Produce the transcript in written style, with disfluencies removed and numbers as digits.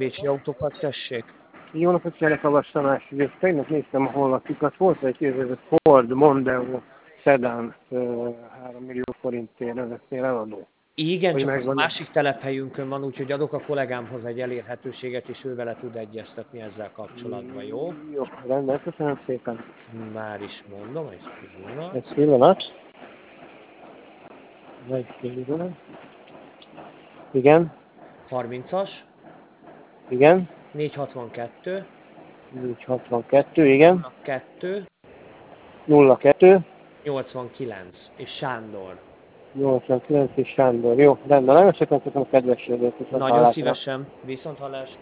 bécsi autókat, tessék. Jó napot kérlek, Havas Tamás. Ugye tegnap néztem a honlapukat, volt egy Ford Mondeo Sedan 3 millió forintért önöknél eladó. Igen, Hogy csak az a megvan. másik telephelyünkön van, úgyhogy adok a kollégámhoz egy elérhetőséget, és ő vele tud egyeztetni ezzel kapcsolatban, jó? Jó, rendben, köszönöm szépen. Már is mondom, egy pillanat. Egy pillanat. Egy pillanat. Igen, 30-as, igen. 462, 462, igen. 02, 02, 89, és Sándor. 89 és Sándor. Jó, rendben. Nagyon szépen köszönöm a kedvességet, és a Nagyon hallásra. szívesen, viszont hallás.